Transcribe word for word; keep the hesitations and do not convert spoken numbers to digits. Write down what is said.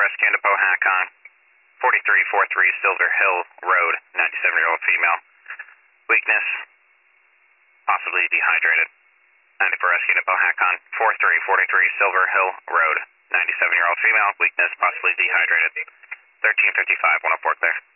rescue into Powhatan. forty-three forty-three Silver Hill Road, ninety-seven-year-old female. Weakness, possibly dehydrated. ninety for rescue into Powhatan. forty-three forty-three Silver Hill Road, ninety-seven-year-old female. Weakness, possibly dehydrated. thirteen fifty-five, one oh four clear.